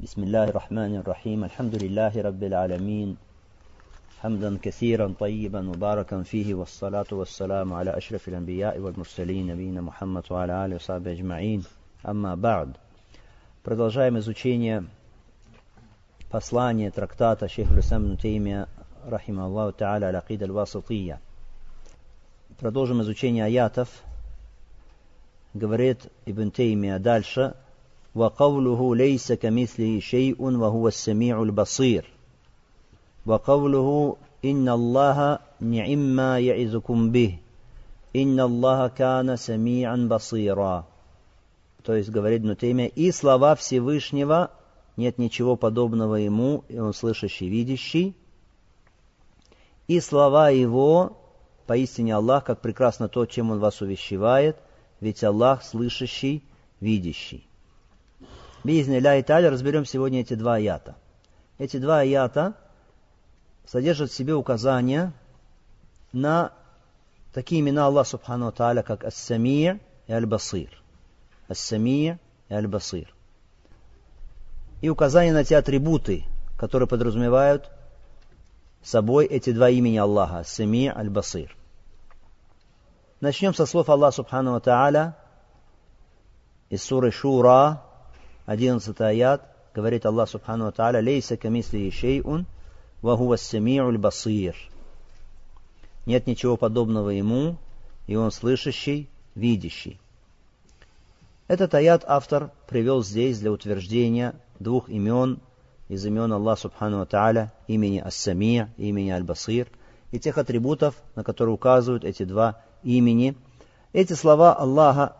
بسم الله الرحمن الرحيم الحمد لله رب العالمين حمدا كثيرا طيبا مباركا فيه والصلاة والسلام على أشرف الأنبياء والمرسلين نبينا محمد وعلى آله وصحبه أجمعين أما بعد. Продолжаем изучение послания трактата шейха ибн Таймия рахимахуллаху та'аля аль-акида аль-васития. Продолжим изучение аятов. Говорит Ибн Таймия дальше: وقوله ليس كمثله شيء وهو السميع البصير وقوله إن الله نعم ما يعظكم به إن الله كان سميعا بصيرا. То есть, говорит Ибн Таймия, и слова Всевышнего, нет ничего подобного ему, и он слышащий, видящий, и слова его, поистине Аллах, как прекрасно то, чем он вас увещевает, ведь Аллах слышащий, видящий. Биизни Аллахи та'аля разберем сегодня эти два аята. Эти два аята содержат в себе указания на такие имена Аллаха Субхану Та'аля, как Ас-Самир и Аль-Басир. Ас-Самир и Аль-Басир. И указания на те атрибуты, которые подразумевают собой эти два имени Аллаха, Ас-Самир, Аль-Басир. Начнем со слов Аллаха Субхану Та'аля из суры Шура, 11 аят, говорит Аллах Субхану ва Тааля: «Лейса камислихи шей'ун, ва хува ас-сами'уль басир». Нет ничего подобного ему, и он слышащий, видящий. Этот аят автор привел здесь для утверждения двух имен из имен Аллаха Субхану ва Тааля, имени Ас-Сами' и имени Аль-Басир, и тех атрибутов, на которые указывают эти два имени. Эти слова Аллаха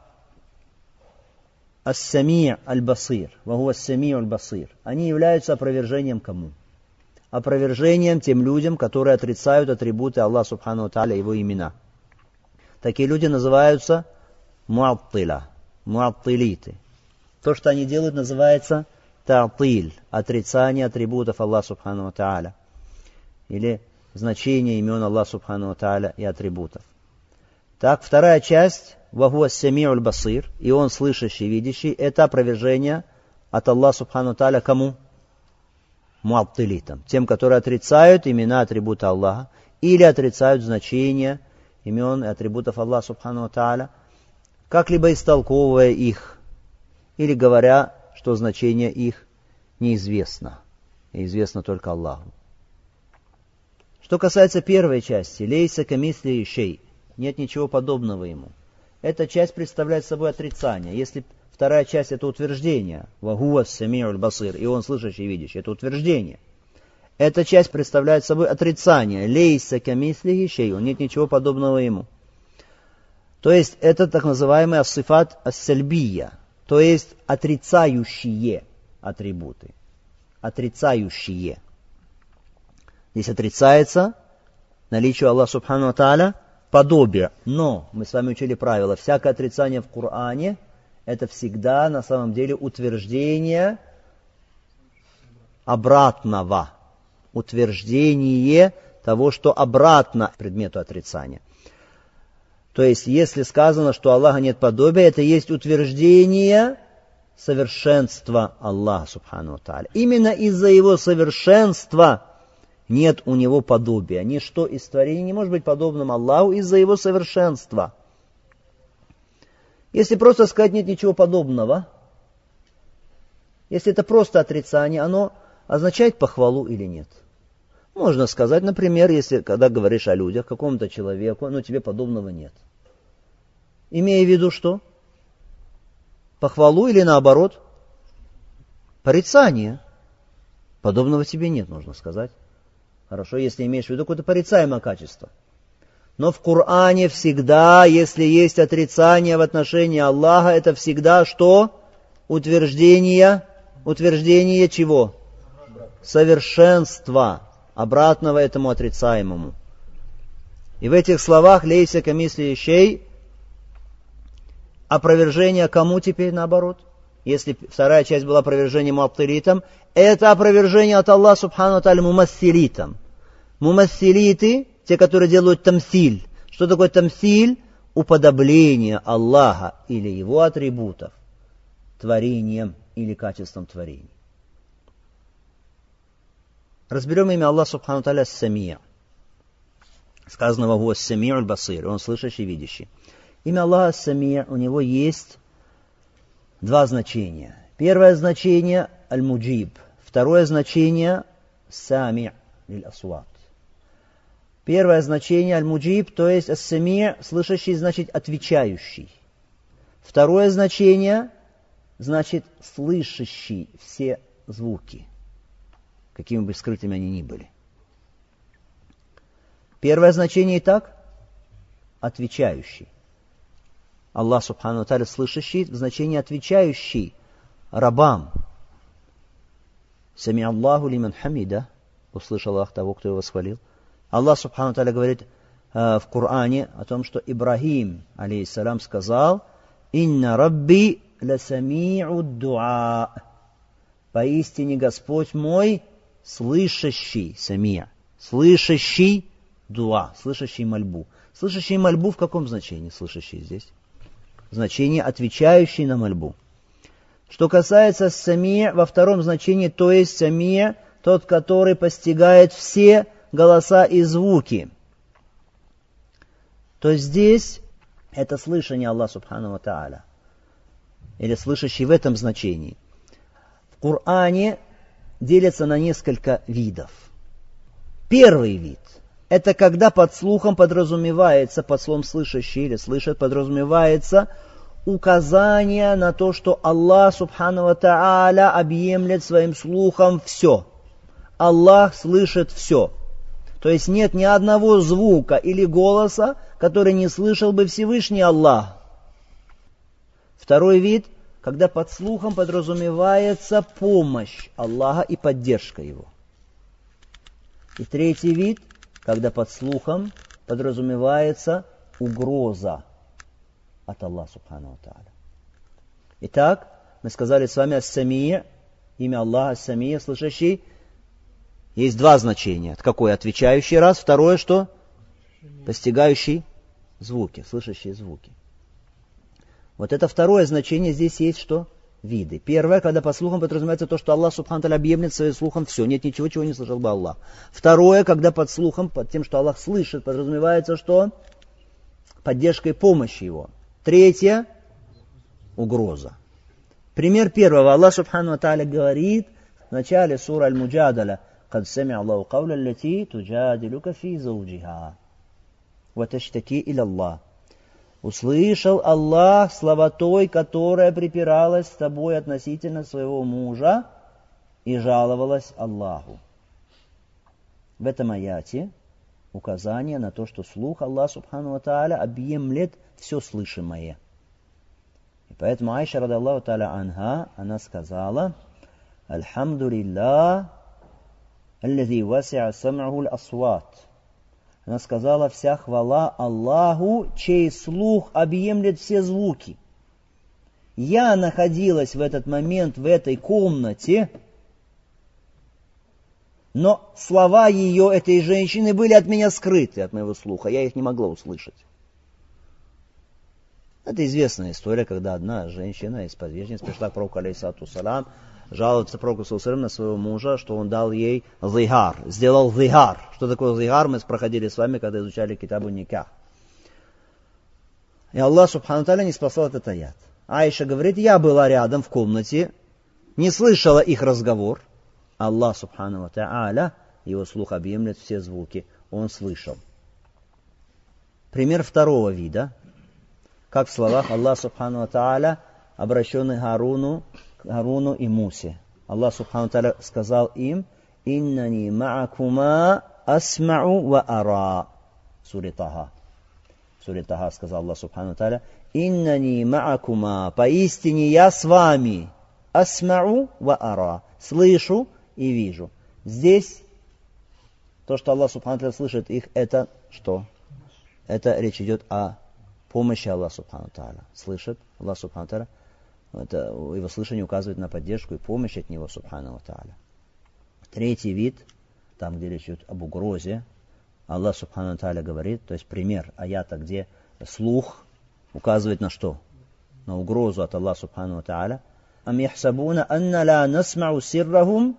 Ас-Сами' Аль-Басир, ва хува ас-Сами'у Аль-Басир, они являются опровержением кому? Опровержением тем людям, которые отрицают атрибуты Аллаха Субхану ва Тааля, его имена. Такие люди называются муаттила, муаттилиты. То, что они делают, называется та'тиль, отрицание атрибутов Аллаха Субхану ва Тааля, или значение имен Аллаха Субхану ва Тааля и атрибутов. Так, вторая часть ва хува ас-Сами'у Аль-Басир, и он слышащий, видящий, это опровержение от Аллаха Субхану ва Тааля кому? Муаттилитам, тем, которые отрицают имена атрибута Аллаха или отрицают значение имен и атрибутов Аллаха Субхану ва Тааля, как-либо истолковывая их или говоря, что значение их неизвестно, и известно только Аллаху. Что касается первой части, лейса камислихи шей, нет ничего подобного ему. Эта часть представляет собой отрицание. Если вторая часть — это утверждение, ва хува ас-Сами'у Аль-Басир, и он слышащий, видящий, это утверждение. Эта часть представляет собой отрицание. Лейса камислихи шей'ун, нет ничего подобного ему. То есть это так называемый ас-сифат ас-сальбия, то есть отрицающие атрибуты. Отрицающие. Здесь отрицается наличие Аллаха Субхану ва Тааля подобие. Но мы с вами учили правило: всякое отрицание в Коране — это всегда на самом деле утверждение обратного. Утверждение того, что обратно предмету отрицания. То есть, если сказано, что Аллаха нет подобия, это есть утверждение совершенства Аллаха Субхану ва Тааля. Именно из-за его совершенства нет у него подобия. Ничто из творений не может быть подобным Аллаху из-за его совершенства. Если просто сказать нет ничего подобного, если это просто отрицание, оно означает похвалу или нет? Можно сказать, например, если когда говоришь о людях, какому-то человеку, но тебе подобного нет. Имея в виду что? Похвалу или наоборот? Порицание. Подобного тебе нет, можно сказать. Хорошо, если имеешь в виду какое-то порицаемое качество. Но в Коране всегда, если есть отрицание в отношении Аллаха, это всегда что? Утверждение чего? Совершенства, обратного этому отрицаемому. И в этих словах лейса камислихи шей опровержение кому теперь наоборот? Если вторая часть была опровержением муаттилитам, это опровержение от Аллаха Субхану ва Тааля мумассилитам. Мумассилиты, те, которые делают тамсиль. Что такое тамсиль? Уподобление Аллаха или его атрибутов творением или качеством творений. Разберем имя Аллаха Субхану Тааля Ас-Самия. Сказано «Вахуа Ас-Сами'у Аль-Басир», он слышащий, видящий. Имя Аллаха Ас-Самия, у него есть два значения. Первое значение – Аль-Муджиб. Второе значение – Сами' лиль-Асват. Первое значение Аль-Муджиб, то есть Ас-Сами', слышащий, значит отвечающий. Второе значение значит слышащий все звуки, какими бы скрытыми они ни были. Первое значение итак отвечающий. Аллах Субхану ва Тааля слышащий в значении отвечающий рабам. Сами Аллаху лиман хамида, услышал Аллах того, кто его восхвалил. Аллах Субхану ва Тааля говорит в Коране о том, что Ибрахим, алейхиссалям, сказал: «Инна рабби ласами'у дуа». Поистине Господь мой слышащий, самия, слышащий дуа, слышащий мольбу. Слышащий мольбу в каком значении слышащий здесь? В значении отвечающий на мольбу. Что касается самия, во втором значении, то есть самия, тот, который постигает все голоса и звуки. То здесь это слышание Аллаха Субхану ва Тааля. Или слышащий в этом значении. В Коране делятся на несколько видов. Первый вид – это когда под слухом подразумевается, под словом слышащий или слышит, подразумевается указание на то, что Аллах Субхану ва Тааля объемлет своим слухом все. Аллах слышит все. То есть нет ни одного звука или голоса, который не слышал бы Всевышний Аллах. Второй вид, когда под слухом подразумевается помощь Аллаха и поддержка Его. И третий вид, когда под слухом подразумевается угроза от Аллаха Субхану ва Тааля. Итак, мы сказали с вами Ас-Самия, имя Аллаха Ас-Самия, слышащий. Есть два значения. Какое? Отвечающий раз. Второе что? Постигающий звуки, слышащие звуки. Вот это второе значение, здесь есть что? Виды. Первое, когда по слухам подразумевается то, что Аллах Субхану Тааля объемлет своим слухом все. Нет ничего, чего не слышал бы Аллах. Второе, когда под слухом, под тем, что Аллах слышит, подразумевается что? Поддержка и помощь Его. Третье, угроза. Пример первого. Аллах Субхану Тааля говорит в начале сура Аль-Муджадаля: «Кад сами'а Аллаху кавля аллати туджадилука фи зауджиха ва таштаки иля Аллах». Услышал Аллах слова той, которая припиралась с тобой относительно своего мужа и жаловалась Аллаху. В этом аяте указание на то, что слух Аллаха Субхану ва Тааля объемлет все слышимое. И поэтому Айша, ради Аллаху Тааля анха, она сказала: «Альхамдулиллах, аллази васи'a сам'уху аль-асват». Она сказала: вся хвала Аллаху, чей слух объемлет все звуки. Я находилась в этот момент в этой комнате, но слова ее, этой женщины, были от меня скрыты, от моего слуха. Я их не могла услышать. Это известная история, когда одна женщина из подвижниц пришла к пророку, алейхиссалату вассалям, жаловаться пророку на своего мужа, что он дал ей зихар, сделал зихар. Что такое зихар, мы проходили с вами, когда изучали китабу Никах. И Аллах Субхану Тааля не спасал этот аят. Айша говорит: я была рядом в комнате, не слышала их разговор. Аллах Субхану Тааля, его слух объемлет все звуки, он слышал. Пример второго вида, как в словах Аллаха Субхану Тааля, обращенный Харуну и Мусе. Аллах Субхану Тааля сказал им: «Иннани ма'акума асмa'у ва ара». Суре Таха. В суре Таха сказал Аллах Субхану Тааля: «Иннани ма'акума». Поистине я с вами. Асмa'у ва ара. Слышу и вижу. Здесь то, что Аллах Субхану Тааля слышит их, это что? Это речь идет о помощи Аллаха Субхану Тааля. Слышит Аллах Субхану Тааля. Это, его слышание указывает на поддержку и помощь от него, Субхану ва Тааля. Третий вид, там, где речь идет об угрозе, Аллах Субхану ва Тааля говорит, то есть пример аята, где слух указывает на что? На угрозу от Аллаха Субхану ва Тааля. «Ам яхсабуна анна ла насмау сиррахум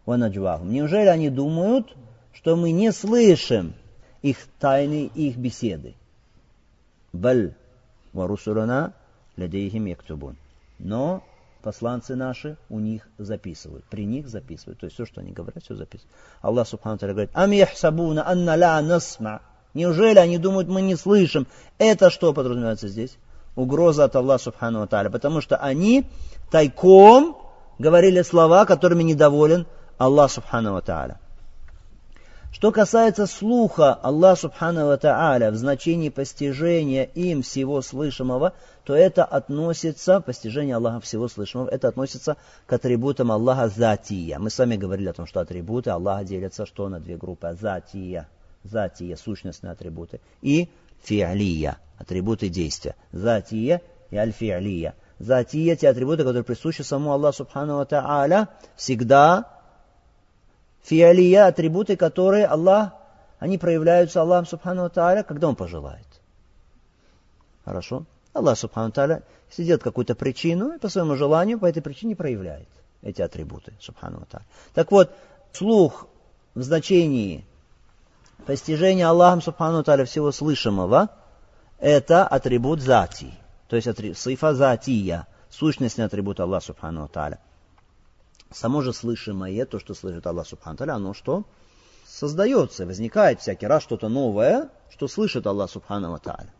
ва наджвахум. Неужели они думают, что мы не слышим их тайны, их беседы? Баль ва русулана ладейхим яктубун. Но посланцы наши у них записывают, при них записывают. То есть все, что они говорят, все записывают. Аллах субхану ва тааля говорит: ам яхсабуна анна ла насма. Неужели они думают, мы не слышим? Это что подразумевается здесь? Угроза от Аллаха субхану ва тааля. Потому что они тайком говорили слова, которыми недоволен Аллах субхану ва тааля. Что касается слуха Аллаха субхану ва тааля в значении постижения им всего слышимого, то это относится, постижение Аллаха всего слышимого, это относится к атрибутам Аллаха затия. Мы с вами говорили о том, что атрибуты Аллаха делятся что на две группы? Затия, сущностные атрибуты, и фи'лия, атрибуты действия. Затия и аль-фи'лия. Затия, те атрибуты, которые присущи самому Аллаху субхану ва тааля, всегда. Фи'лия, атрибуты, которые Аллах, они проявляются Аллахом субхану ва тааля, когда Он пожелает. Хорошо? Аллах субхану ва тааля, если делает какую-то причину, и по своему желанию, по этой причине проявляет эти атрибуты субхану ва тааля. Так вот, слух в значении постижения Аллахом субхану ва тааля всего слышимого, это атрибут зати, то есть сифа затия, сущностный атрибут Аллаха субхану ва тааля. Само же слышимое, то, что слышит Аллах субхану ва тааля, оно что? Создается, возникает всякий раз что-то новое, что слышит Аллах субхану ва тааля.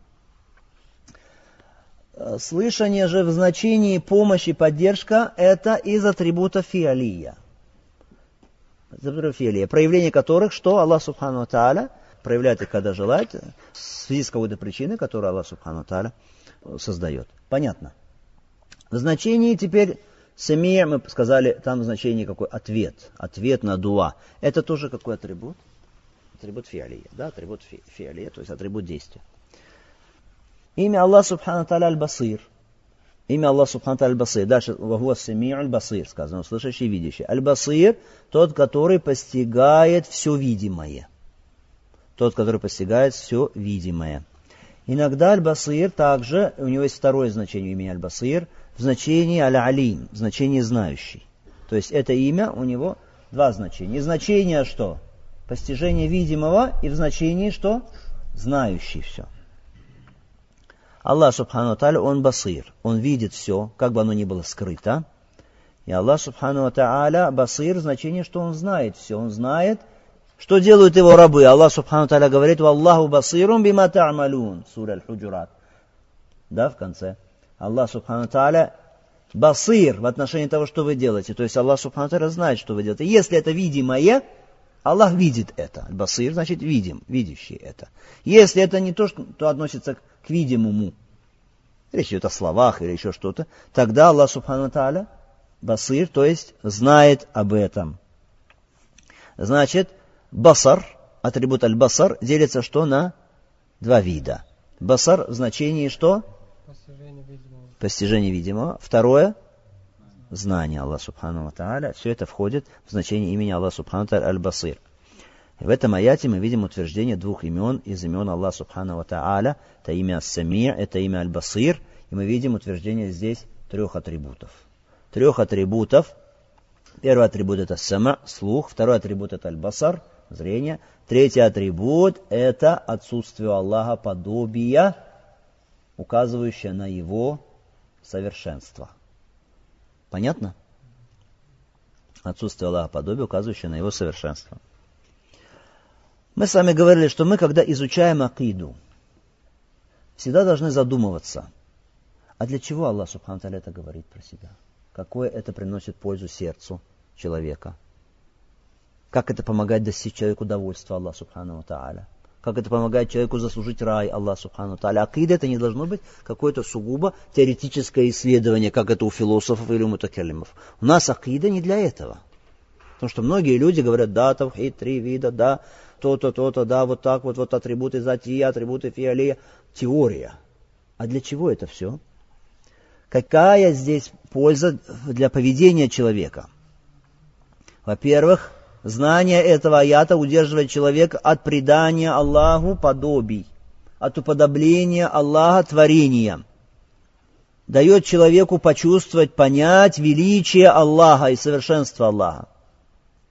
Слышание же в значении помощи, поддержка, это из атрибута фи'лия. Проявление которых, что Аллах субхану ва тааля проявляет их, когда желает, в связи с какой-то причиной, которую Аллах субхану ва тааля создает. Понятно. В значении теперь сами, мы сказали, там в значении какой? Ответ на дуа. Это тоже какой атрибут? Атрибут фи'лия, да, атрибут фи'лия, то есть атрибут действия. Имя Аллаха субхану ва тааля аль-Басир. Имя Аллаха субхану ва тааля аль-Басир. Дальше, вахуа сами'у аль-Басир, сказано, слышащий, видящий. Аль-Басир, тот, который постигает все видимое. Тот, который постигает все видимое. Иногда аль-Басир также, у него есть второе значение имени аль-Басир, в значении аль-Алим, в значении знающий. То есть это имя у него два значения. И значение что? Постижение видимого, и в значении что? Знающий все. Аллах субхану ва тааля, Он басир, Он видит все, как бы оно ни было скрыто. И Аллах субхану ва тааля басир в значении, что Он знает все. Он знает, что делают Его рабы. Аллах субхану ва тааля говорит: «Валлаху басирун бима та'малун». Сура Аль-Худжурат. Да, в конце. Аллах субхану ва тааля басир в отношении того, что вы делаете. То есть Аллах субхану ва тааля знает, что вы делаете. Если это видимое, Аллах видит это. Басир значит видящий это. Если это не то, что относится к видимому, речь идет о словах или еще что-то, тогда Аллах субхану ва тааля басир, то есть знает об этом. Значит, басар, атрибут аль-басар, делится что на два вида. Басар в значении что? Постижение видимого. Второе — знание Аллаха субхану ва тааля. Все это входит в значение имени Аллаха субхану ва тааля аль-Басир. В этом аяте мы видим утверждение двух имен из имен Аллаха субхану ва тааля. Это имя Ас-Сами', это имя Аль-Басир. И мы видим утверждение здесь трех атрибутов. Первый атрибут — это Сама', слух. Второй атрибут — это Аль-Басар, зрение. Третий атрибут — это отсутствие Аллаха подобия, указывающее на Его совершенство. Понятно? Отсутствие Аллаха подобия, указывающее на Его совершенство. Мы с вами говорили, что мы, когда изучаем акиду, всегда должны задумываться, а для чего Аллах субхану ва тааля это говорит про себя? Какое это приносит пользу сердцу человека? Как это помогает достичь человеку удовольствия Аллаха субхану ва тааля? Как это помогает человеку заслужить рай Аллаха субхану ва тааля? Акида — это не должно быть какое-то сугубо теоретическое исследование, как это у философов или у мутакаллимов. У нас акида не для этого. Потому что многие люди говорят: да, тавхид, 3 вида, да, то-то, да, вот так вот атрибуты затия, атрибуты фи'лия. Теория. А для чего это все? Какая здесь польза для поведения человека? Во-первых, знание этого аята удерживает человека от предания Аллаху подобий, от уподобления Аллаха творениям. Дает человеку почувствовать, понять величие Аллаха и совершенство Аллаха.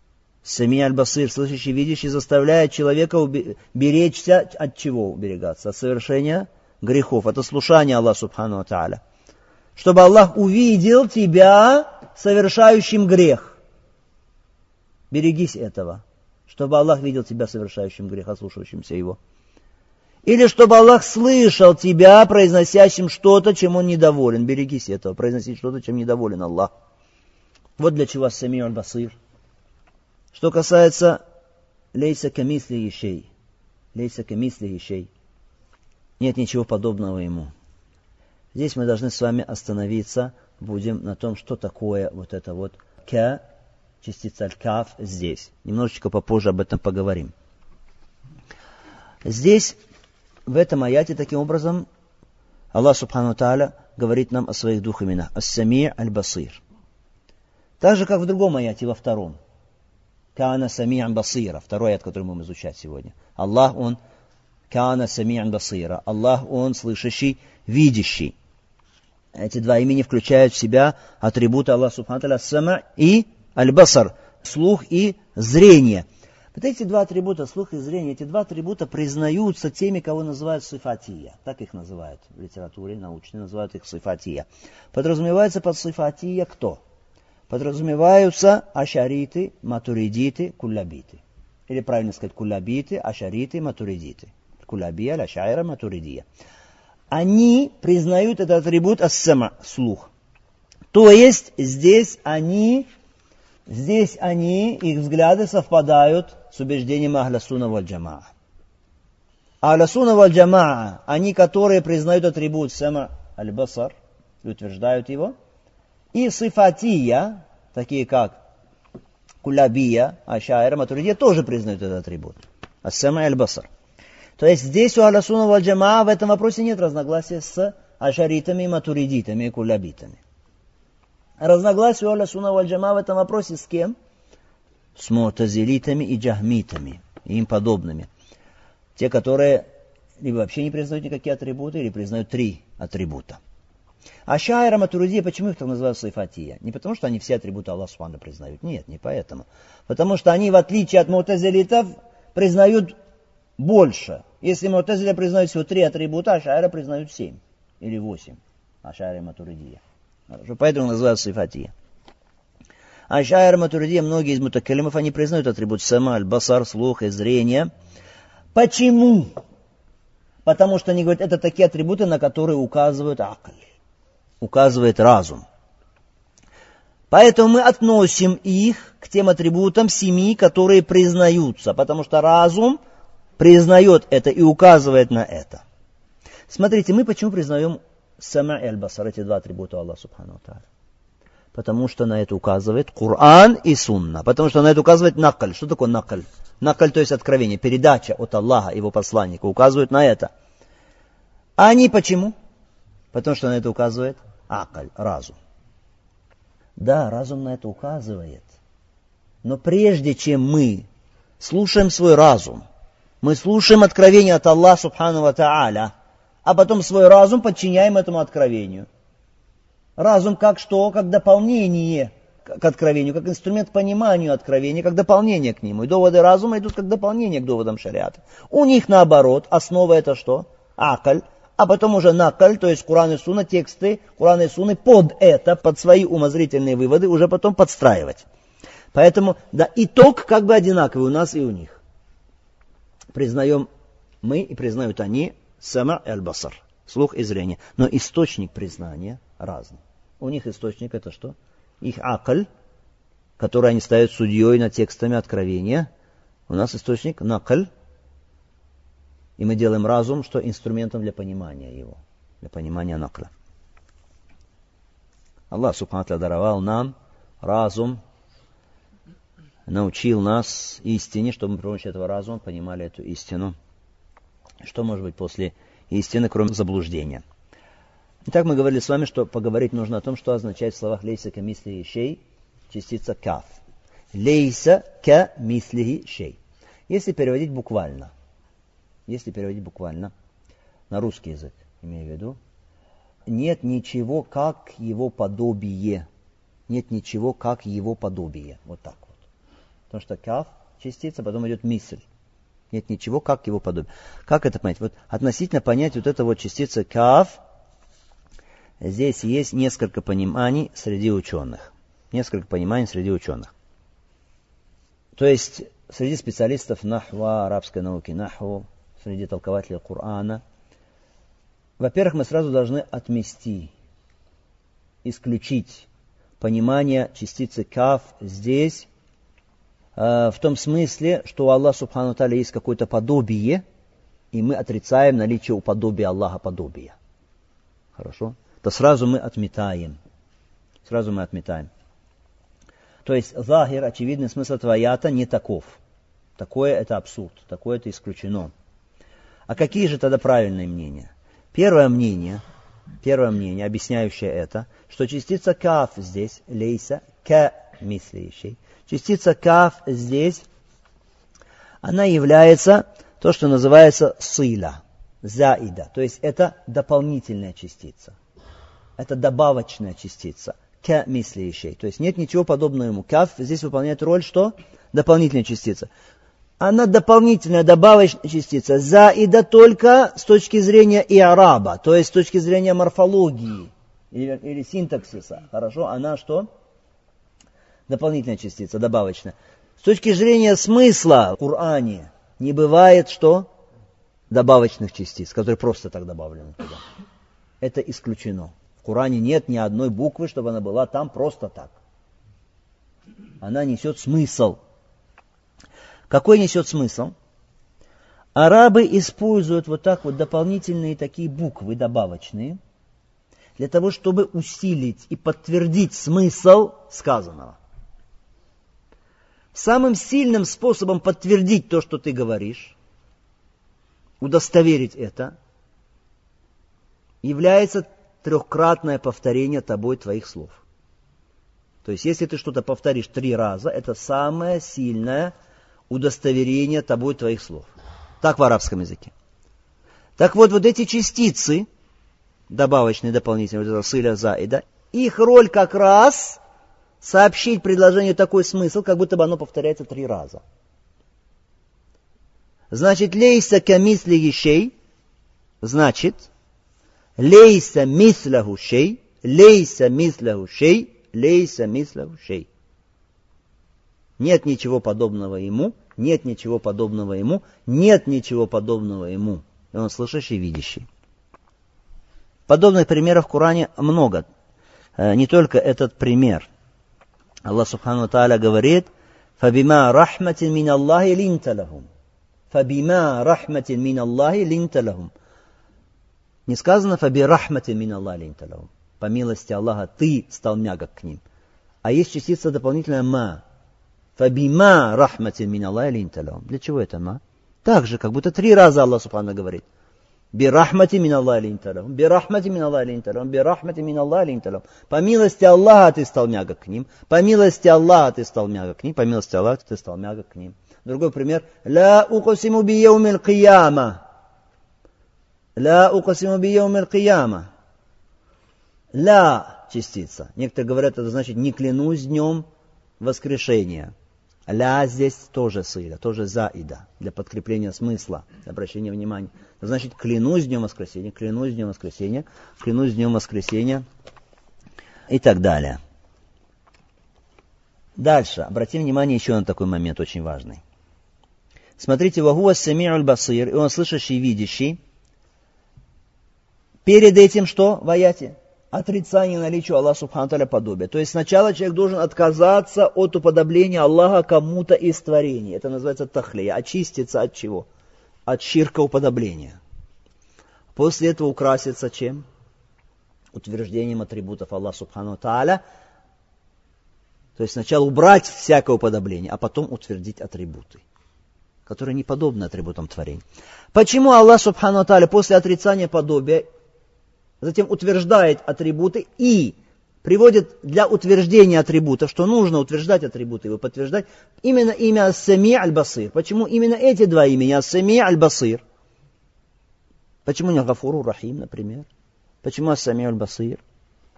Сами аль-Басир, слышащий, видящий, заставляет человека беречься от чего уберегаться? От совершения грехов, от ослушания Аллаха Субхану ва Тааля. Чтобы Аллах увидел тебя совершающим грех. Берегись этого. Чтобы Аллах видел тебя совершающим грех, ослушающимся его. Или чтобы Аллах слышал тебя, произносящим что-то, чем Он недоволен. Берегись этого, произносить что-то, чем недоволен Аллах. Вот для чего Сами'у аль-Басир. Что касается лейса камислихи шей. Лейса камислихи шей. Нет ничего подобного ему. Здесь мы должны с вами остановиться, будем на том, что такое вот это вот ка, частица аль-каф здесь. Немножечко попозже об этом поговорим. Здесь, в этом аяте, таким образом, Аллах Субхану Тааля говорит нам о своих двух именах. Ас-Сами' аль-Басир. Так же, как в другом аяте, во втором. Кана сами'ан басира. Второй аят, который мы будем изучать сегодня. Аллах, Он кана сами'ан басира. Аллах, Он слышащий, видящий. Эти два имени включают в себя атрибуты Аллаха Субхану Тааля ас-Сама' и аль-Басар. Слух и зрение. Вот эти два атрибута, слух и зрение, эти два атрибута признаются теми, кого называют сифатия. Так их называют в литературе научной, называют их сифатия. Подразумевается под сифатия кто? Подразумеваются ашариты, матуридиты, куллабиты. Или правильно сказать, куллабиты, ашариты, матуридиты. Куллабия, ашайра, матуридия. Они признают этот атрибут ас-сама, слух. То есть здесь они, их взгляды совпадают с убеждением Ахля Сунна валь Джамаа. Ахля Сунна валь Джамаа, они, которые признают атрибут сама аль-Басар, утверждают его, и сифатия, такие как куллабия, ашайра, матуридия, тоже признают этот атрибут. Ас-сама аль-Басар. То есть здесь у Ахля Сунна валь Джамаа в этом вопросе нет разногласия с ашаритами, матуридитами и куллабитами. Разногласие у Ахля Сунна валь Джамаа в этом вопросе с кем? С му'тазилитами и джахмитами, и им подобными. Те, которые либо вообще не признают никакие атрибуты, или признают 3 атрибута. Ашайра, матуридия, почему их так называют сифатия? Не потому, что они все атрибуты Аллаха Субхану признают. Нет, не поэтому. Потому что они, в отличие от му'тазилитов, признают больше. Если му'тазиля признают всего 3 атрибута, ашайра признают 7 или 8. Ашайра и матуридия. Поэтому называют сифатия. Ашайра, матуридия, многие из мутакалимов, они признают атрибут сама, аль-басар, слух и зрение. Почему? Потому что они говорят, это такие атрибуты, на которые указывают акль, указывает разум. Поэтому мы относим их к тем атрибутам 7, которые признаются, потому что разум признает это и указывает на это. Смотрите, мы почему признаем сама и аль-басар, эти 2 атрибута Аллаха Субхану ва Тааля? Потому что на это указывает Коран и Сунна. Потому что на это указывает накль. Что такое накль? Накль, то есть откровение, передача от Аллаха, его посланника, указывают на это. А они почему? Потому что на это указывает акль, разум. Да, разум на это указывает. Но прежде чем мы слушаем свой разум, мы слушаем откровение от Аллаха Субхану ва Тааля, а потом свой разум подчиняем этому откровению. Разум как что? Как дополнение к откровению, как инструмент пониманию откровения, как дополнение к нему. И доводы разума идут как дополнение к доводам шариата. У них наоборот, основа это что? Акль. А потом уже накль, то есть Куран и Сунна, тексты Курана и Сунны под это, под свои умозрительные выводы уже потом подстраивать. Поэтому, да, итог как бы одинаковый у нас и у них. Признаем мы и признают они сама и аль-басар, слух и зрение. Но источник признания разный. У них источник это что? Их акль, который они ставят судьей над текстами откровения. У нас источник накль. И мы делаем разум, что инструментом для понимания его. Для понимания накля. Аллах Субхану ва Тааля даровал нам разум, научил нас истине, чтобы мы при помощи этого разума понимали эту истину. Что может быть после истины, кроме заблуждения? Итак, мы говорили с вами, что поговорить нужно о том, что означает в словах «лейса ка мислихи шей» частица «каф». «Лейса ка мислихи шей». Если переводить буквально на русский язык, имею в виду, нет ничего, как его подобие. Нет ничего, как его подобие. Вот так вот. Потому что каф частица, потом идет мисль. Нет ничего, как его подобие. Как это понять? Вот относительно понять вот это вот частица каф, здесь есть несколько пониманий среди ученых. Несколько пониманий среди ученых. То есть среди специалистов нахва, арабской науки нахву, среди толкователей Корана. Во-первых, мы сразу должны отмести, исключить понимание частицы каф здесь, в том смысле, что у Аллаха Субхану Тааля есть какое-то подобие, и мы отрицаем наличие у подобия Аллаха подобия. Хорошо? То сразу мы отметаем. Сразу мы отметаем. То есть захир, очевидный смысл этого аята не таков. Такое это абсурд, такое это исключено. А какие же тогда правильные мнения? Первое мнение, объясняющее это, что частица каф здесь, лейса, ка мислищей. Частица каф здесь, она является то, что называется сила, заида. То есть это дополнительная частица. Это добавочная частица. Ка мислищей. То есть нет ничего подобного ему. Каф здесь выполняет роль, что? Дополнительная частица. Она дополнительная, добавочная частица. Заида только с точки зрения иараба, то есть с точки зрения морфологии или синтаксиса. Хорошо? Она что? Дополнительная частица, добавочная. С точки зрения смысла в Коране не бывает, что? Добавочных частиц, которые просто так добавлены туда. Это исключено. В Коране нет ни одной буквы, чтобы она была там просто так. Она несет смысл. Какой несет смысл? Арабы используют вот так вот дополнительные такие буквы, добавочные, для того, чтобы усилить и подтвердить смысл сказанного. Самым сильным способом подтвердить то, что ты говоришь, удостоверить это, является трехкратное повторение тобой твоих слов. То есть, если ты что-то повторишь 3 раза, это самое сильное удостоверение тобой твоих слов. Так в арабском языке. Так вот эти частицы, добавочные, дополнительные, вот это сыля, заида, их роль как раз сообщить предложению такой смысл, как будто бы оно повторяется 3 раза. Значит, лейса камислихи шей, значит, лейса мисляху шей, лейса мисляху шей, лейса мисляху шей. Нет ничего подобного ему, нет ничего подобного ему, нет ничего подобного ему. И он слышащий, видящий. Подобных примеров в Коране много. Не только этот пример. Аллах Субхану Тааля говорит: «Фабима рахматин мин Аллахи линта лахум». «Фабима рахматин мин Аллахи линта лахум». Не сказано «Фаби рахматин мин Аллахи линта лахум». По милости Аллаха ты стал мягок к ним. А есть частица дополнительная «ма». «Фабима рахматин мин Аллахи линта лахум». Для чего это «ма»? Так же, как будто 3 раза Аллах Субхану говорит. «Бирахмати мин Аллахи линта лахум». «Бирахмати мин Аллахи линта лахум». «Бирахмати мин Аллахи линта лахум». По милости Аллаха ты стал мягок к ним. По милости Аллаха ты стал мягок к ним. По милости Аллаха ты стал мягок к ним. Другой пример. «Ла укасиму би яумил кияма». «Ла укасиму би яумил кияма». «Ла» частица. Некоторые говорят, это значит «не клянусь днем воскрешения». «Ля» здесь тоже сыля, тоже заида, для подкрепления смысла, для обращения внимания. Это значит «клянусь днем воскресения», «клянусь днем воскресения», «клянусь днем воскресения» и так далее. Дальше. Обратим внимание еще на такой момент очень важный. Смотрите, «Вахуа сами'уль басир», и он слышащий и видящий. Перед этим что в аяте? Отрицание наличия Аллаха Субхану Тааля подобия. То есть сначала человек должен отказаться от уподобления Аллаха кому-то из творений. Это называется тахлия. Очиститься от чего? От ширка уподобления. После этого украситься чем? Утверждением атрибутов Аллаха Субхану Тааля. То есть сначала убрать всякое уподобление, а потом утвердить атрибуты, которые не подобны атрибутам творений. Почему Аллах Субхану Тааля после отрицания подобия затем утверждает атрибуты и приводит для утверждения атрибутов, что нужно утверждать атрибуты, его подтверждать, именно имя Ас-Сами' Аль-Басир. Почему именно эти 2 имени, Ас-Сами' Аль-Басир? Почему не Гафуру Рахим, например? Почему Ас-Сами' Аль-Басир?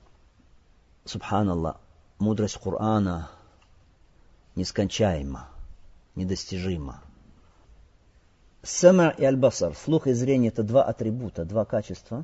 Субханаллах, мудрость Корана нескончаема. недостижимо. Сама и аль-басар, слух и зрение, это два атрибута, два качества,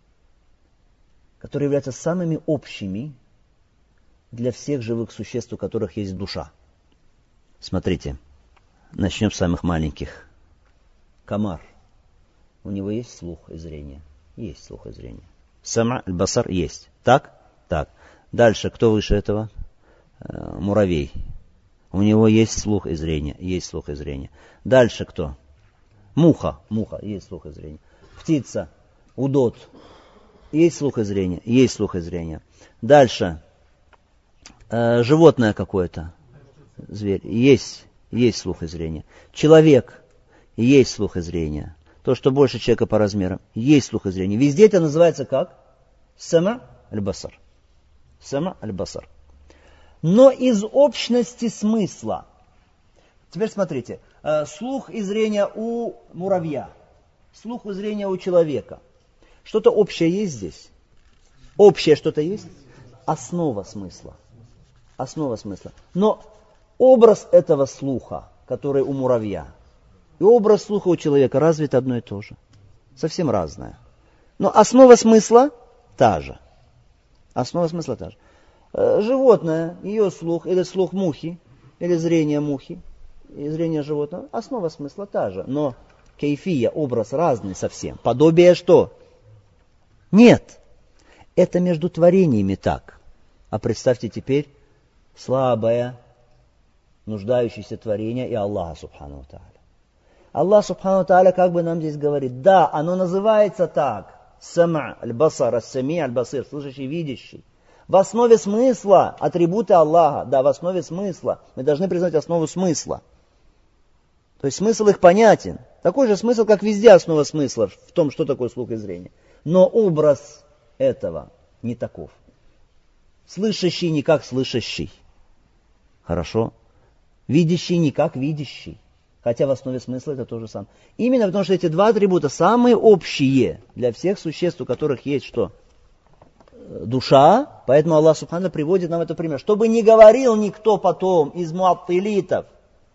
которые являются самыми общими для всех живых существ, у которых есть душа. Смотрите, начнем с самых маленьких. Комар. У него есть слух и зрение? Есть слух и зрение. Сама, аль-басар есть. Так? Так. Дальше, кто выше этого? Муравей. У него есть слух и зрение. Есть слух и зрение. Дальше кто? Муха. Муха. Есть слух и зрение. Птица. Удод. Есть слух и зрение. Есть слух и зрение. Дальше. Животное какое-то. Зверь. Есть слух и зрение. Человек. Есть слух и зрение. То, что больше человека по размерам. Есть слух и зрение. Везде это называется как? Сама аль-басар. Сама аль-басар. Но из общности смысла. Теперь смотрите. Слух и зрение у муравья. Слух и зрение у человека. Что-то общее есть здесь? Общее что-то есть? Основа смысла. Основа смысла. Но образ этого слуха, который у муравья, и образ слуха у человека разве это одно и то же? Совсем разное. Но основа смысла та же. Основа смысла та же. Животное, ее слух, или слух мухи, или зрение мухи, и зрение животного, основа смысла та же. Но кейфия, образ разный совсем. Подобие что? Нет. Это между творениями так. А представьте теперь слабое, нуждающееся творение и Аллаха субхану тааля. Аллах субхану тааля как бы нам здесь говорит, да, оно называется так. Сама, аль-басар, ас-сами, аль-басир, слышащий, видящий. В основе смысла атрибуты Аллаха, да, в основе смысла. Мы должны признать основу смысла. То есть смысл их понятен. Такой же смысл, как везде основа смысла в том, что такое слух и зрение. Но образ этого не таков. Слышащий не как слышащий. Хорошо? Видящий не как видящий. Хотя в основе смысла это то же самое. Именно потому, что эти два атрибута самые общие для всех существ, у которых есть что? Душа. Поэтому Аллах Субхану приводит нам этот пример. Чтобы не говорил никто потом из муаттилитов,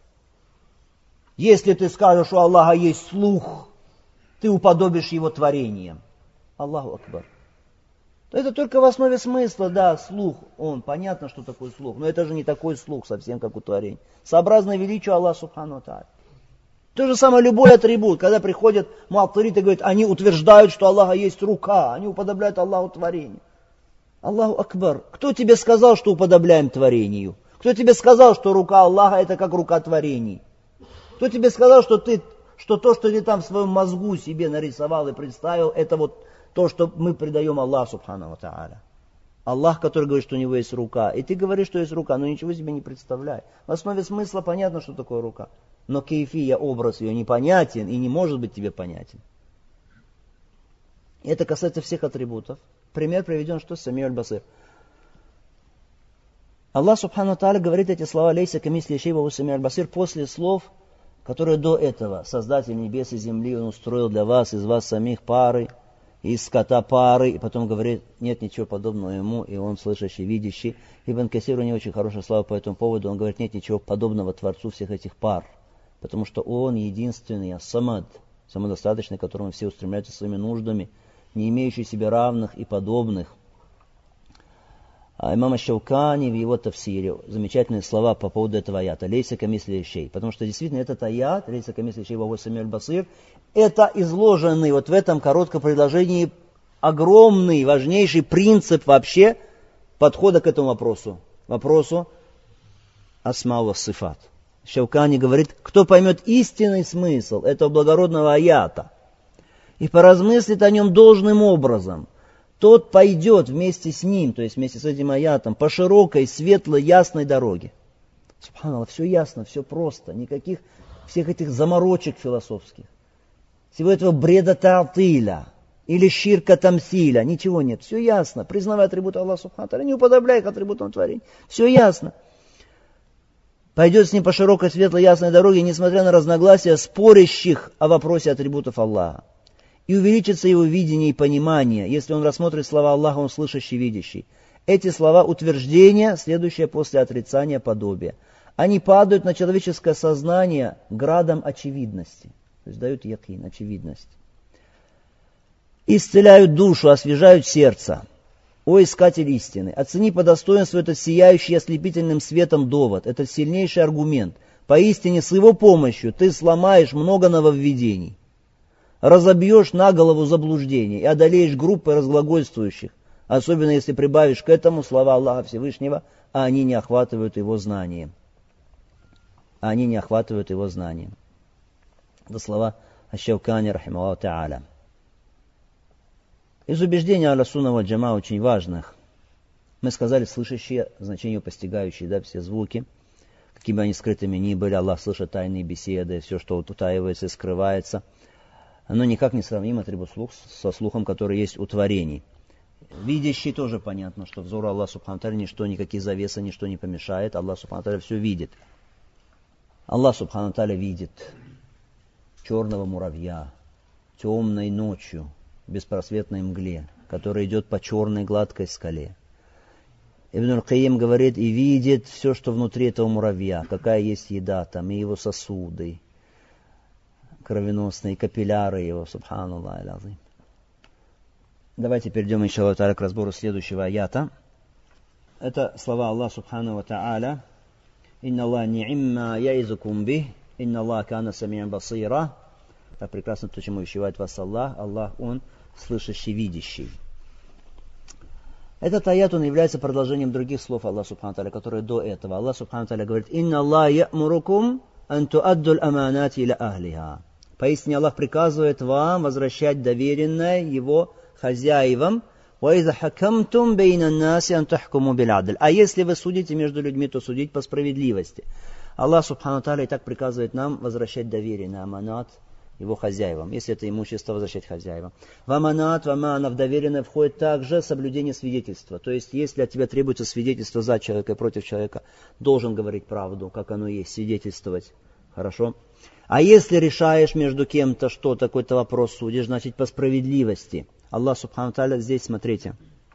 если ты скажешь, у Аллаха есть слух, ты уподобишь его творением. Аллаху Акбар. Это только в основе смысла, да, слух. Понятно, что такое слух, но это же не такой слух совсем, как у творения. Сообразно величию Аллаха Субхану Тааля. То же самое любой атрибут, когда приходят муаттилиты и говорят, они утверждают, что у Аллаха есть рука, они уподобляют Аллаху творению. Аллаху Акбар. Кто тебе сказал, что уподобляем творению? Кто тебе сказал, что рука Аллаха это как рука творений? Кто тебе сказал, что то, что ты там в своем мозгу себе нарисовал и представил, это вот то, что мы предаем Аллаху Субхану Тааля. Аллах, который говорит, что у него есть рука. И ты говоришь, что есть рука, но ничего себе не представляй. В основе смысла понятно, что такое рука. Но кейфия, образ ее непонятен и не может быть тебе понятен. И это касается всех атрибутов. Пример приведен, что Сами аль-Басир. Аллах Субхану Тааля говорит эти слова «Лейса камисли шей ва хуа Сами аль-Басир» после слов, которые до этого Создатель небес и земли, Он устроил для вас, из вас самих пары, из скота пары, и потом говорит, нет ничего подобного ему, и он слышащий, видящий. Ибн Касир, у него очень хорошая слава по этому поводу, он говорит, нет ничего подобного Творцу всех этих пар, потому что он единственный, ас-самад, самодостаточный, к которому все устремляются своими нуждами, не имеющий себе равных и подобных. А имам аш-Шаукани в его тафсире замечательные слова по поводу этого аята. Лейса камисли шей. Потому что действительно этот аят, лейса камисли шей ва хуа Сами аль-Басир, это изложенный вот в этом коротком предложении огромный, важнейший принцип вообще подхода к этому вопросу. Вопросу асма ва сифат. Шаукани говорит, кто поймет истинный смысл этого благородного аята и поразмыслит о нем должным образом, тот пойдет вместе с ним, то есть вместе с этим аятом, по широкой, светлой, ясной дороге. Субханаллах, все ясно, все просто, никаких всех этих заморочек философских, всего этого бреда та'тиля или ширка тамсиля, ничего нет, все ясно. Признавай атрибуты Аллаха Субхану Тааля, не уподобляй их атрибутам творения, все ясно. Пойдет с ним по широкой, светлой, ясной дороге, несмотря на разногласия спорящих о вопросе атрибутов Аллаха. И увеличится его видение и понимание, если он рассмотрит слова Аллаха, он слышащий, видящий. Эти слова утверждения, следующее после отрицания подобия. они падают на человеческое сознание градом очевидности. То есть дают якин, очевидность. Исцеляют душу, освежают сердце. О искатель истины, оцени по достоинству этот сияющий ослепительным светом довод, этот сильнейший аргумент. Поистине с его помощью ты сломаешь много нововведений, разобьешь на голову заблуждений и одолеешь группы разглагольствующих, особенно если прибавишь к этому слова Аллаха Всевышнего, а они не охватывают его знанием. Это слова Аш-Шаукани, рахимахуллаху та'аля. Из убеждений Ахлю-Сунна валь Джамаа очень важных. Мы сказали, слышащие, значение постигающие, да, все звуки, какими бы они скрытыми ни были, Аллах слышит тайные беседы, все, что утаивается и скрывается. Оно никак не сравнимо атрибут слух со слухом, который есть у творений. Видящий тоже понятно, что взору Аллаха Субхану ва Тааля ничто, никакие завесы, ничто не помешает. Аллах Субхану ва Тааля все видит. Аллах Субхану ва Тааля видит черного муравья темной ночью, в беспросветной мгле, которая идет по черной гладкой скале. Ибн аль-Кайим говорит, и видит все, что внутри этого муравья, какая есть еда там, и его сосуды, кровеносные, капилляры его, субханаллах аль-азим. Давайте перейдем, иншаллах та'аля, к разбору следующего аята. Это слова Аллаха Субхану ва Тааля. «Инна Аллах ни'имма яизукум бих, инна Аллах кана сами'ан басира». Так прекрасно то, чему увещевает вас Аллах. Аллах, Он слышащий, видящий. Этот аят, он является продолжением других слов Аллаха Субхану ва Тааля, которые до этого. Аллах Субхану ва Тааля говорит, «Инна Аллах я'мурукум ан туаддуль аманати иля ахлиха». Поистине Аллах приказывает вам возвращать доверенное Его хозяевам. «Ваиза хакамтум бейна наси ан тахкуму биль адль». А если вы судите между людьми, то судить по справедливости. Аллах Субхану ва Тааля и так приказывает нам возвращать доверенное аманат его хозяевам, если это имущество, возвращать хозяевам. В аманат, в амана, в доверенное входит также соблюдение свидетельства. То есть, если от тебя требуется свидетельство за человека и против человека, должен говорить правду, как оно есть, свидетельствовать. Хорошо? А если решаешь между кем-то что-то, какой-то вопрос судишь, значит по справедливости. Аллах Субхану ва Тааля здесь, смотрите,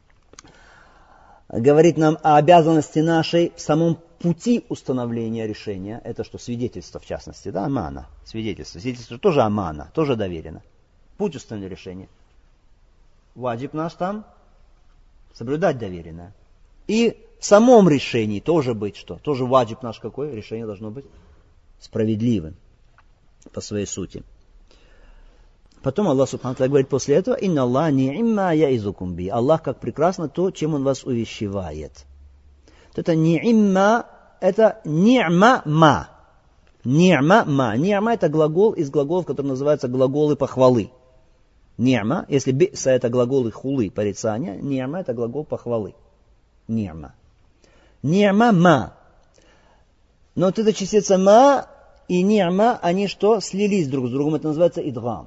говорит нам о обязанности нашей в самом пути установления решения. Это что? Свидетельство, в частности, да, амана. Свидетельство. Свидетельство тоже амана, тоже доверено. Путь установления решения. Ваджиб наш там соблюдать доверенное. И в самом решении тоже быть что? Тоже ваджиб наш какой? Решение должно быть справедливым по своей сути. Потом Аллах Субхану ва Тааля говорит после этого, «Инна Аллах ни'имма яизукум би». Аллах, как прекрасно то, чем Он вас увещевает. Это ни'имма, это ни'ма-ма. Ни'ма-ма. Ни'ма это глагол из глаголов, который называется глаголы похвалы. Ни'ма, если би'са это глаголы хулы, порицания, ни'ма это глагол похвалы. Ни'ма. Ни'ма-ма. Но вот эта частица ма и ни'ма, они что? Слились друг с другом. Это называется идгам.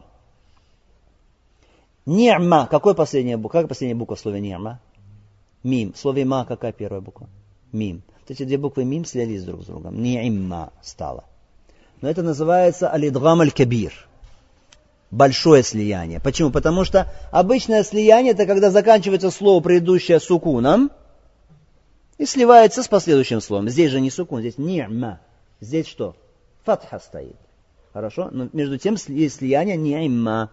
Ни'ма. Какая последняя буква в слове ни'ма? Мим. В слове ма какая первая буква? Мим. Вот эти две буквы мим слились друг с другом. Ни'имма стало. Но это называется алидгам аль-кабир. Большое слияние. Почему? Потому что обычное слияние это когда заканчивается слово, предыдущее сукуном, и сливается с последующим словом. Здесь же не сукун, здесь ни'ма. Здесь что? Фатха стоит. Хорошо? Но между тем есть слияние ни'имма.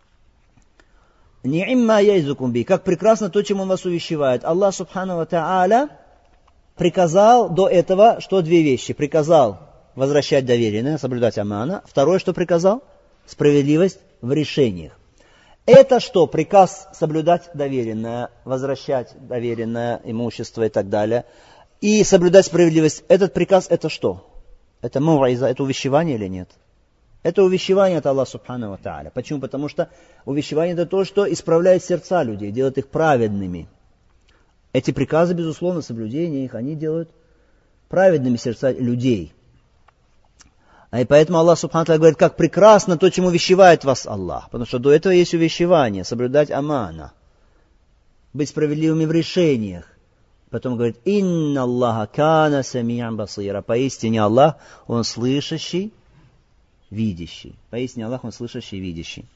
Ни'имма яизукум би. Как прекрасно то, чем Он вас увещевает. Аллах Субхану ва Тааля приказал до этого, что две вещи. Приказал возвращать доверенное, соблюдать амана. Второе, что приказал? Справедливость в решениях. Это что? Приказ соблюдать доверенное, возвращать доверенное имущество и так далее. И соблюдать справедливость. Этот приказ это что? Это му'иза, это увещевание или нет? Это увещевание от Аллаха Субхану ва Тааля. Почему? Потому что увещевание это то, что исправляет сердца людей, делает их праведными. Эти приказы, безусловно, соблюдение их, они делают праведными сердца людей. И поэтому Аллах Субхану ва Тааля говорит, как прекрасно то, чему увещевает вас Аллах. Потому что до этого есть увещевание, соблюдать амана, быть справедливыми в решениях. Потом говорит, «Инна Аллаха кана сами'ан басира». Поистине Аллах, Он слышащий, видящий. Поистине Аллах, Он слышащий, видящий.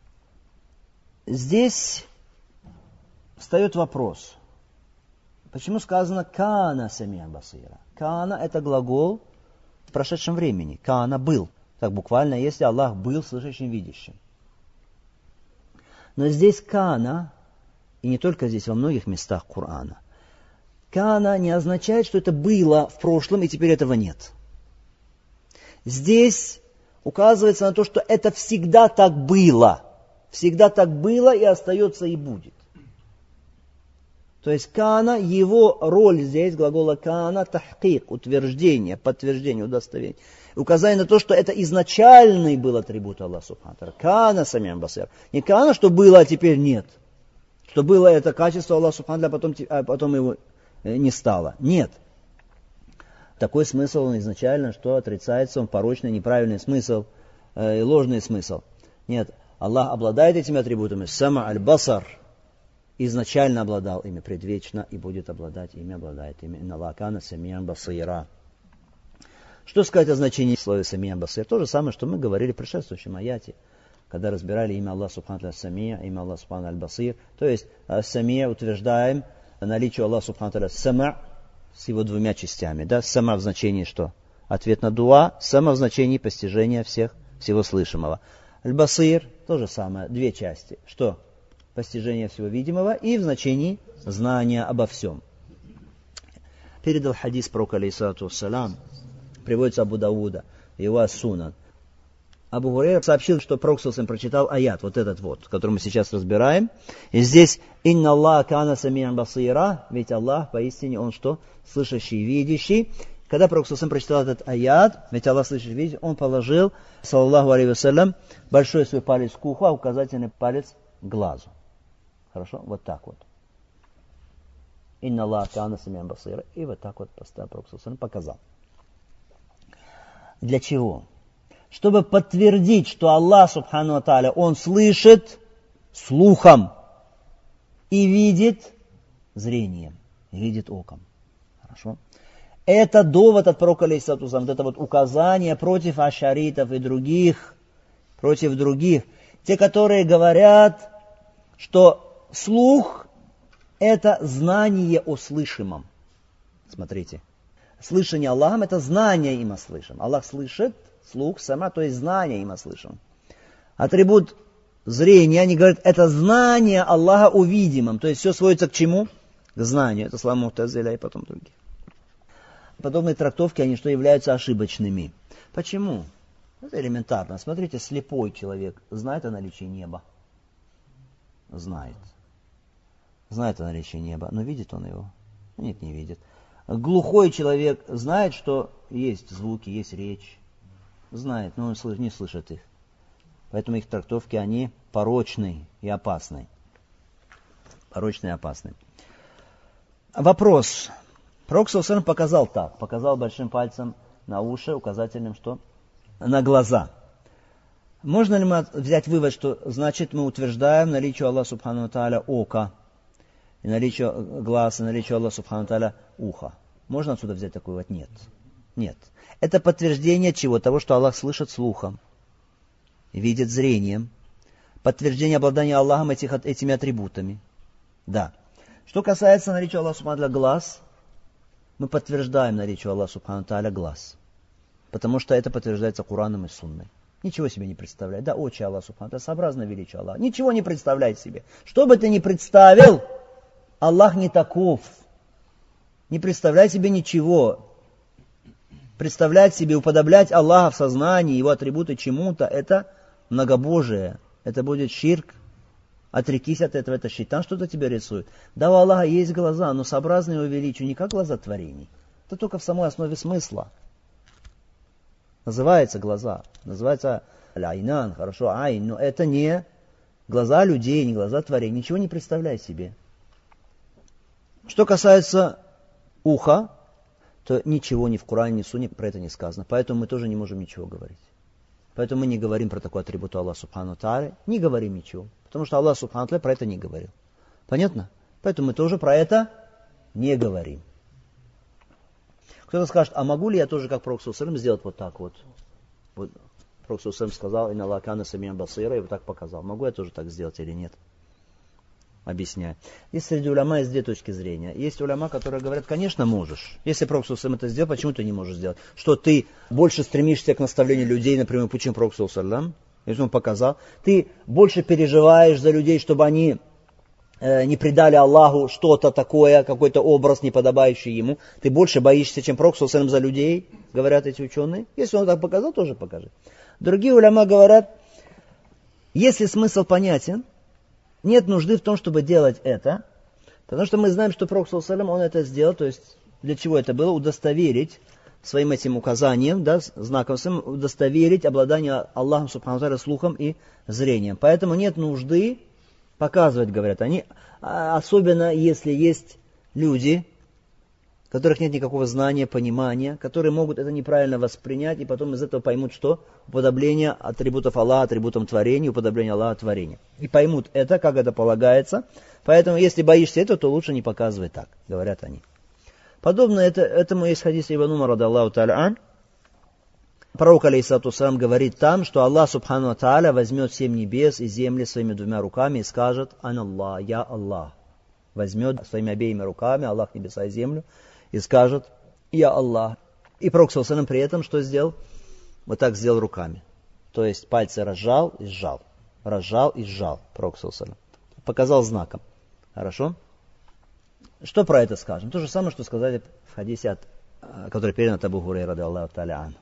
Здесь встает вопрос. Почему сказано «кана сами'ан басира»? «Кана» — это глагол, в прошедшем времени. Кана был. Так буквально, если Аллах был слышащим, видящим. Но здесь кана, и не только здесь, во многих местах Корана, кана не означает, что это было в прошлом, и теперь этого нет. Здесь указывается на то, что это всегда так было. Всегда так было и остается и будет. То есть кана, его роль здесь, глагола кана, тахкик, утверждение, подтверждение, удостоверение. Указание на то, что это изначальный был атрибут Аллаха Субхану ва Тааля. Кана самиан басир. Не кана, что было, а теперь нет. Что было это качество Аллаха Субхану ва Тааля, а потом его не стало. Нет. Такой смысл он изначально, что отрицается, он порочный, неправильный смысл, ложный смысл. Нет. Аллах обладает этими атрибутами. Сама аль-басар. Изначально обладал ими предвечно и будет обладать ими, обладает ими. Инна Аллаха кана самиан басира. Что сказать о значении слова самиан басир? То же самое, что мы говорили в предшествующем аяте, когда разбирали имя Аллаха Субхану ва Тааля самия, имя Аллаха Субхану аль-басир. То есть самия утверждаем наличие Аллаха Субхану ва Тааля сама с его двумя частями. Да? Сама в значении что? Ответ на дуа, сама в значении постижения всего слышимого. Аль-басир то же самое, две части. Что? Постижение всего видимого и в значении знания обо всем. Передал хадис пророка алейхиссалату вассалям, приводится Абу Дауда, его ас-Сунан. Абу Гурейра сообщил, что пророк прочитал аят, вот этот вот, который мы сейчас разбираем. И здесь «Инна Аллаха кана самиан басира», ведь Аллах поистине, он что? Слышащий, видящий. Когда пророк прочитал этот аят, ведь Аллах слышащий, видящий, он положил, саллаллаху алейхи вассалям, большой свой палец к уху, а указательный палец к глазу. Хорошо? Вот так вот. «Инна Аллаха кана самиан басира». И вот так вот пророк показал. Для чего? Чтобы подтвердить, что Аллах Субхану ва Тааля, он слышит слухом и видит зрением, и видит оком. Хорошо? Это довод от пророка алейхиссалату вассалям, это вот указание против ашаритов и других, против других. Те, которые говорят, что слух – это знание о слышимом. Смотрите. Слышание Аллахом – это знание им о слышимом. Аллах слышит, слух, сама, то есть знание им о слышимом. Атрибут зрения, они говорят, это знание Аллаха о видимом. То есть все сводится к чему? К знанию. Это слова Му'тазиля и потом других. Подобные трактовки, они что, являются ошибочными. Почему? Это элементарно. Смотрите, слепой человек знает о наличии неба? Знает. Знает о наличии неба, но видит он его? Нет, не видит. Глухой человек знает, что есть звуки, есть речь. Знает, но он не слышит их. Поэтому их трактовки, они порочны и опасны. Порочны и опасны. Вопрос. Пророк ﷺ показал так. Показал большим пальцем на уши, указательным что? На глаза. Можно ли мы взять вывод, что значит мы утверждаем наличие Аллаха Субхану ва Тааля ока, и наличие глаз, и наличие Аллаха Субхану ва Тааля уха? Можно отсюда взять такой вывод? Нет. Нет. Это подтверждение чего? Того, что Аллах слышит слухом, видит зрением. Подтверждение обладания Аллахом этими атрибутами. Да. Что касается наличия Аллаха Субхану ва Тааля глаз, мы подтверждаем наличие Аллаха Субхану ва Тааля глаз. Потому что это подтверждается Кораном и Сунной. Ничего себе не представляет. Да, очи Аллаха Субхану ва Тааля, сообразно величию Аллаха. Ничего не представляет себе. Что бы ты ни представил, Аллах не таков. Не представляй себе ничего. Представлять себе, уподоблять Аллаха в сознании, его атрибуты чему-то, это многобожие. Это будет ширк. Отрекись от этого, это шайтан что-то тебе рисует. Да, у Аллаха есть глаза, но сообразны его величию не как глаза творений. Это только в самой основе смысла. Называется глаза, называется аль-айнан, хорошо, айн, но это не глаза людей, не глаза творений. Ничего не представляй себе. Что касается уха, то ничего ни в Коране, ни в Сунне про это не сказано. Поэтому мы тоже не можем ничего говорить. Поэтому мы не говорим про такой атрибут Аллаха Субхану ва Тааля, не говорим ничего. Потому что Аллах Субхану ва Тааля про это не говорил. Понятно? Поэтому мы тоже про это не говорим. Кто-то скажет, а могу ли я тоже, как пророк ﷺ, сделать вот так вот? Вот пророк ﷺ сказал, «Инна Аллаха кана самиан басира», и вот так показал. Могу я тоже так сделать или нет? объясняет. И среди уляма есть две точки зрения. Есть уляма, которые говорят, конечно, можешь. Если Пророк ﷺ это сделал, почему ты не можешь сделать? Что ты больше стремишься к наставлению людей, например, почему Пророк ﷺ, если он показал. Ты больше переживаешь за людей, чтобы они не предали Аллаху что-то такое, какой-то образ, не подобающий ему. Ты больше боишься, чем Пророк ﷺ за людей, говорят эти ученые. Если он так показал, тоже покажи. Другие уляма говорят, если смысл понятен, нет нужды в том, чтобы делать это, потому что мы знаем, что Пророк ﷺ, он это сделал, то есть для чего это было? Удостоверить своим этим указанием, да, знаком своим, удостоверить обладание Аллахом Субхану ва Тааля слухом и зрением. Поэтому нет нужды показывать, говорят они, особенно если есть люди, у которых нет никакого знания, понимания, которые могут это неправильно воспринять, и потом из этого поймут, что уподобление атрибутов Аллаха, атрибутам творения, уподобление Аллаха творения. И поймут это, как это полагается. Поэтому, если боишься этого, то лучше не показывай так, говорят они. Подобно этому есть хадис Ибн Умара, радиаллаху тааля ан. Пророк, алейхиссалату вассалям, говорит там, что Аллах, субхану ва тааля, возьмет 7 небес и земли своими 2 руками и скажет: «Ан Аллах, я Аллах». Возьмет своими обеими руками Аллах небеса и землю и скажет: «Я Аллах». И Пророк ﷺ при этом что сделал? Вот так сделал руками. То есть пальцы разжал и сжал. Разжал и сжал. Пророк ﷺ. Показал знаком. Хорошо? Что про это скажем? То же самое, что сказали в хадисе, который передан от Абу Хурайры, радиаллаху тааля анху.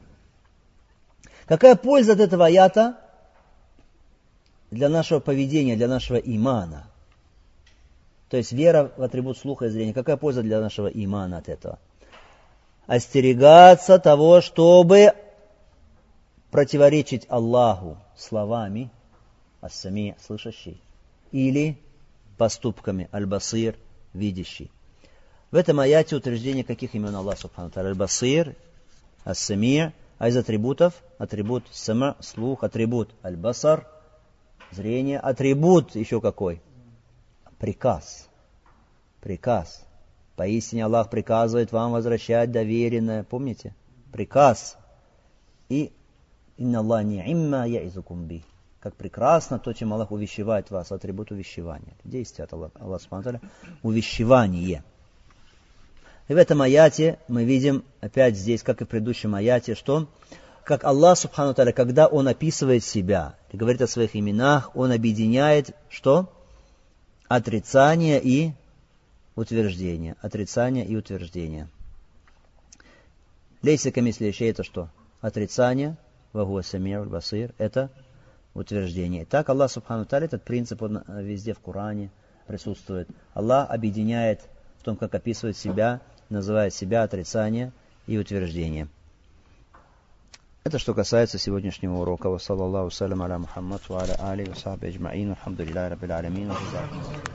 Какая польза от этого аята для нашего поведения, для нашего имана? То есть вера в атрибут слуха и зрения. Какая польза для нашего имана от этого? Остерегаться того, чтобы противоречить Аллаху словами ас-сами, слышащий, или поступками аль-басир, видящий. В этом аяте утверждение каких имен Аллаха субхану тааля? Аль-басир, ас-сами, а из атрибутов атрибут сама, слух, атрибут аль-басар, зрение, атрибут еще какой? Приказ. Приказ. Поистине Аллах приказывает вам возвращать доверенное. Помните? Приказ. И инна Аллах ни'имма я'изукум би. Как прекрасно то, чем Аллах увещевает вас, атрибут увещевания. Действие от Аллаха субхану ва тааля, увещевание. И в этом аяте мы видим, опять здесь, как и в предыдущем аяте, что как Аллах субхану ва тааля, когда Он описывает себя и говорит о своих именах, Он объединяет что? Отрицание и утверждение. Отрицание и утверждение. Лейса камисли шей — это что? Отрицание. Ва хуа сами'уль басир — это утверждение. Так Аллах субхану ва тааля, этот принцип, он везде в Коране присутствует. Аллах объединяет в том, как описывает себя, называет себя отрицание и утверждение. Это что касается сегодняшнего урока. Ва саллаллаху салям аля Мухаммад ва аля али ва сахби аджмаин. Алхамдулиллахи раббил алямин.